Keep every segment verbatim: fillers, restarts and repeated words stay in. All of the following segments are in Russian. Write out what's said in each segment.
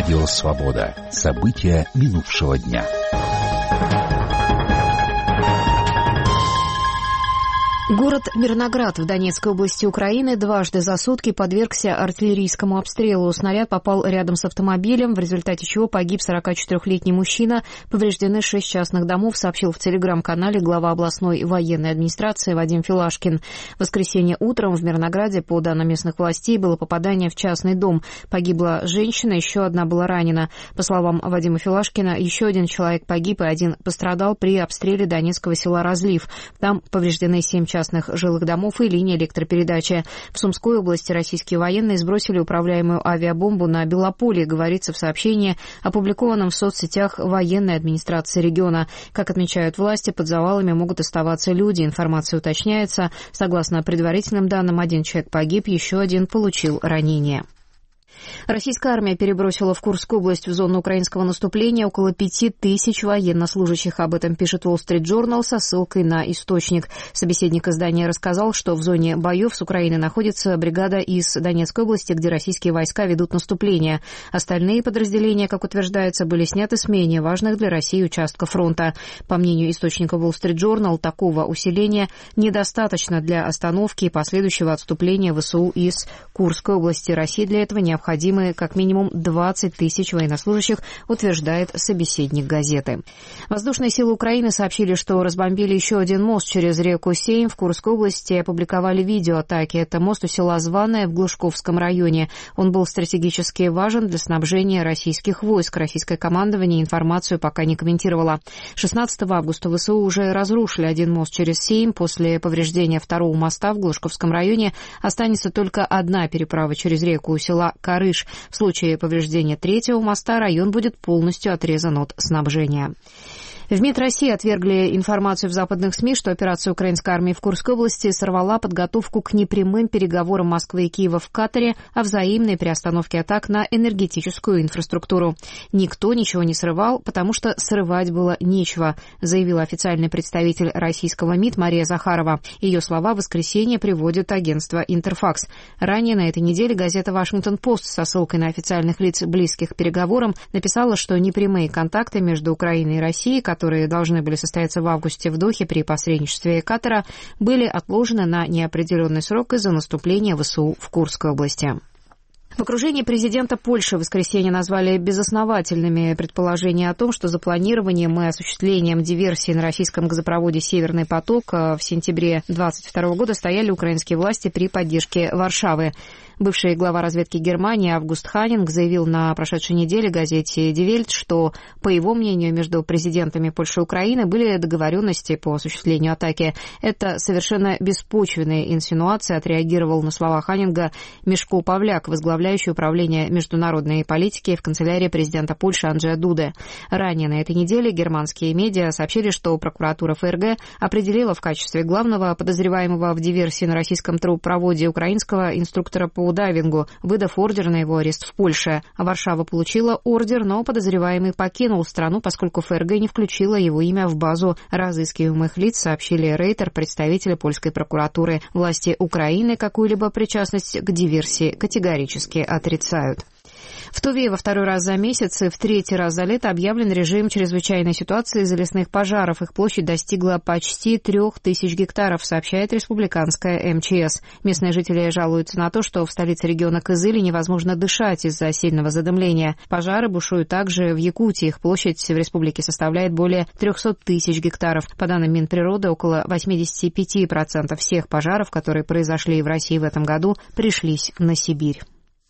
Радио «Свобода». События минувшего дня. Город Мирноград в Донецкой области Украины дважды за сутки подвергся артиллерийскому обстрелу. Снаряд попал рядом с автомобилем, в результате чего погиб сорокачетырёхлетний мужчина. Повреждены шесть частных домов, сообщил в телеграм-канале глава областной военной администрации Вадим Филашкин. В воскресенье утром в Мирнограде, по данным местных властей, было попадание в частный дом. Погибла женщина, еще одна была ранена. По словам Вадима Филашкина, еще один человек погиб и один пострадал при обстреле донецкого села Разлив. Там повреждены семь частных частных жилых домов и линии электропередачи. В Сумской области российские военные сбросили управляемую авиабомбу на Белополе, говорится в сообщении, опубликованном в соцсетях военной администрации региона. Как отмечают власти, под завалами могут оставаться люди. Информация уточняется. Согласно предварительным данным, один человек погиб, еще один получил ранение. Российская армия перебросила в Курскую область в зону украинского наступления около пяти тысяч военнослужащих. Об этом пишет Wall Street Journal со ссылкой на источник. Собеседник издания рассказал, что в зоне боев с Украиной находится бригада из Донецкой области, где российские войска ведут наступление. Остальные подразделения, как утверждается, были сняты с менее важных для России участков фронта. По мнению источника Wall Street Journal, такого усиления недостаточно для остановки и последующего отступления ВСУ из Курской области. России для этого необходимо необходимы как минимум двадцать тысяч военнослужащих, утверждает собеседник газеты. Воздушные силы Украины сообщили, что разбомбили еще один мост через реку Сейм в Курской области и опубликовали видео атаки. Это мост у села Званое в Глушковском районе. Он был стратегически важен для снабжения российских войск. Российское командование информацию пока не комментировало. шестнадцатого августа ВСУ уже разрушили один мост через Сейм. После повреждения второго моста в Глушковском районе останется только одна переправа через реку у села Карыш. В случае повреждения третьего моста район будет полностью отрезан от снабжения. В МИД России отвергли информацию в западных СМИ, что операция украинской армии в Курской области сорвала подготовку к непрямым переговорам Москвы и Киева в Катаре о взаимной приостановке атак на энергетическую инфраструктуру. Никто ничего не срывал, потому что срывать было нечего, заявила официальный представитель российского МИД Мария Захарова. Ее слова в воскресенье приводит агентство «Интерфакс». Ранее на этой неделе газета «Вашингтон-Пост» со ссылкой на официальных лиц, близких к переговорам, написала, что непрямые контакты между Украиной и Россией, которые должны были состояться в августе в Дохе при посредничестве Катара, были отложены на неопределенный срок из-за наступления ВСУ в Курской области. В окружении президента Польши в воскресенье назвали безосновательными предположения о том, что за планированием и осуществлением диверсии на российском газопроводе «Северный поток» в сентябре двадцать второго года стояли украинские власти при поддержке Варшавы. Бывший глава разведки Германии Август Ханинг заявил на прошедшей неделе газете «Die Welt», что, по его мнению, между президентами Польши и Украины были договоренности по осуществлению атаки. Это совершенно беспочвенные инсинуации, отреагировал на слова Ханинга Мишко Павляк, возглавляющий управление международной политики в канцелярии президента Польши Анджея Дуды. Ранее на этой неделе германские медиа сообщили, что прокуратура ФРГ определила в качестве главного подозреваемого в диверсии на российском трубопроводе украинского инструктора по дайвингу, выдав ордер на его арест в Польше. Варшава получила ордер, но подозреваемый покинул страну, поскольку ФРГ не включила его имя в базу разыскиваемых лиц, сообщили Рейтер, представители польской прокуратуры. Власти Украины какую-либо причастность к диверсии категорически отрицают. В Туве во второй раз за месяц и в третий раз за лето объявлен режим чрезвычайной ситуации из-за лесных пожаров. Их площадь достигла почти трех тысяч гектаров, сообщает республиканская эм че эс. Местные жители жалуются на то, что в столице региона Кызыле невозможно дышать из-за сильного задымления. Пожары бушуют также в Якутии. Их площадь в республике составляет более трехсот тысяч гектаров. По данным Минприроды, около восемьдесят пять процентов всех пожаров, которые произошли в России в этом году, пришлись на Сибирь.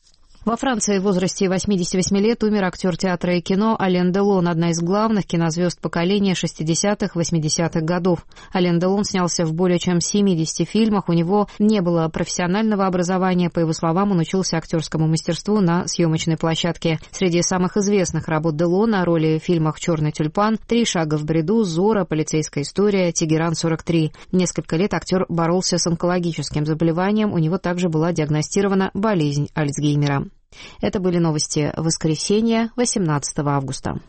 Во Франции в возрасте восьмидесяти восьми лет умер актер театра и кино Ален Делон, одна из главных кинозвезд поколения шестидесятых-восьмидесятых годов. Ален Делон снялся в более чем семидесяти фильмах, у него не было профессионального образования, по его словам, он учился актерскому мастерству на съемочной площадке. Среди самых известных работ Делона — роли в фильмах «Черный тюльпан», «Три шага в бреду», «Зора», «Полицейская история», «Тегеран-сорок три». Несколько лет актер боролся с онкологическим заболеванием, у него также была диагностирована болезнь Альцгеймера. Это были новости воскресенья, восемнадцатого августа.